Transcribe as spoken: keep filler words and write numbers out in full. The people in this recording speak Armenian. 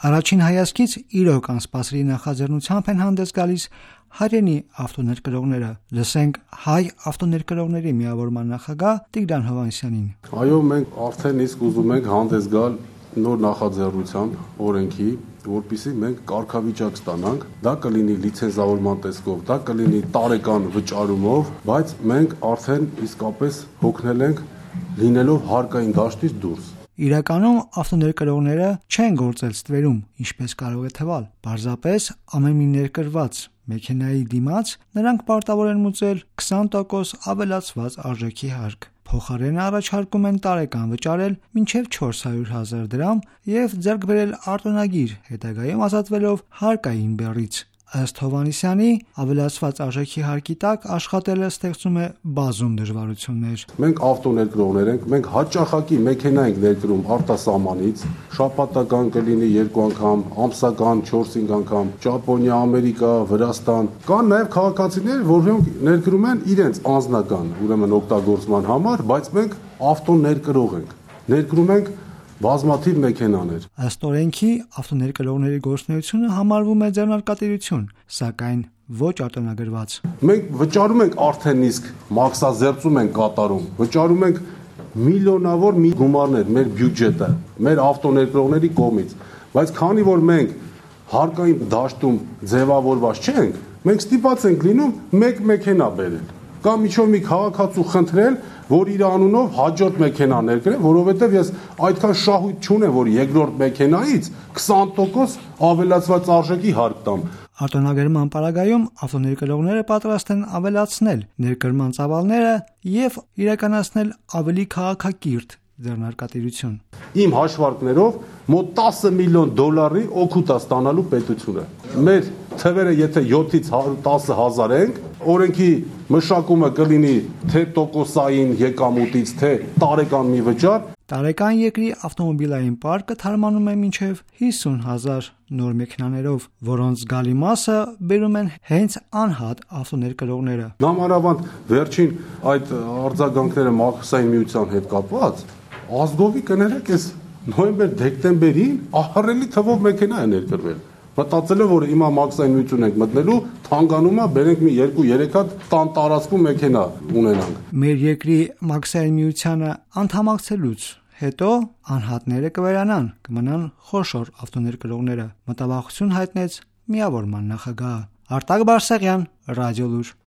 Առաջին հայացքից իրոք անսպասելի նախաձեռնությամբ են հանդես գալիս հայրենի ավտոներկրողները։ Լսենք հայ ավտոներկրողների միավորման նախագահ Տիգրան Հովհաննիսյանին։ Այո, մենք արդեն իսկ ուզում ենք հանդես գալ նոր նախաձեռնության օրենքի, որպեսզի մենք կարգավիճակ ստանանք, դա կլինի լիցենզավորման տեսքով, դա կլինի տարեկան վճարումով, բայց մենք արդեն իսկապես հոգնել ենք լինելով հարկային դաշտից դուրս։ Իրականում ավտոներկրողները չեն գործել ստվերում, ինչպես կարող է թվալ։ Պարզապես ամեն մի ներկրված մեքենայի դիմաց նրանք պարտավոր են մուծել քսան տոկոս ավելացված արժեքի հարկ։ Փոխարենը առաջարկում են տարեկան վճարել մինչև չորս հարյուր հազար դրամ և ձեռք բերել արտոնագիր, հետագայում ազատվելով հարկային բեռից։ Ըստ Հովհաննիսյանի, ավելացված արժեքի հարկի տակ աշխատելը ստեղծում է բազում դժվարություններ։ Մենք ավտոներկրողներ ենք, մենք հաճախակի մեքենա ենք ներկրում արտասահմանից, շաբաթական կլինի երկու անգամ, ամսական չորս-հինգ անգամ, Ճապոնիա, Ամերիկա, Վրաստան։ Կան նաև քաղաքացիներ, որոնք ներկրում են իրենց անձնական, ուրեմն օգտագործման համար, բայց մենք ավտոներկրող ենք։ Ներկրում ենք բազմաթիվ մեքենաներ։ Ըստ օրենքի ավտոներկրողների գործունեությունը համարվում է ձեռնարկատիրություն, սակայն ոչ արտոնագրված։ Մենք վճարում ենք արդեն իսկ մաքսազերծում ենք կատարում, վճարում ենք միլիոնավոր մի գումարներ մեր բյուջետը, մեր ավտոներկրողների կողմից, բայց քանի որ մենք հարկային դաշտում ձևավորված չենք, մենք ստիպված ենք լինում մեկ մեքենա բերել կամ ինչ-որ մի քաղաքացու խնդրել, որ իր անունով հաջորդ մեքենա ներկրե, որովհետև ես այդքան շահույթ չունեմ, որ երկրորդ մեքենայից քսան տոկոս ավելացված արժեքի հարկ տամ։ Արտոնագրման պարագայում ավտոներկրողները պատրաստ են ավելացնել ներկրման ծավալները և իրականացնել ավելի քաղաքակիրթ ձեռնարկատիրություն։ Իմ հաշվարկներով մոտ տասը միլիոն դոլարի օգուտ է ստանալու պետությունը։ Մեր թվերը եթե յոթից տասը հազար ենք, օրենքի մշակումը կլինի թե տոկոսային եկամուտից, թե տարեկան մի վճար։ Տարեկան երկրի ավտոմոբիլային պարկը թարմանում է մինչև հիսուն հազար նոր մեքենաներով, որոնց զգալի մասը բերում են հենց անհատ ավտոներկրողները։ Նամանավանդ վերջին այդ արձագանքները մաքսային միության հետ կապված, ազգովի կներեք, ես նոյեմբեր-դեկտեմբերին ահռելի թվով մեքենա է ներկրվել։ Մտածելով, որ հիմա մաքսային միություն ենք մտնելու, թանգանում է, բերենք մի երկու-երեք հատ տան տարածքում մեքենա ունենանք։ Մեր երկրի մաքսային միությանը անդամակցելուց հետո անհատները կվերանան, կմնան խոշոր ավտոներկրողները, մտավախություն հայտնեց միավորման նախագահը։ Արտակ Բարսեղյան, Ռադիոլուր։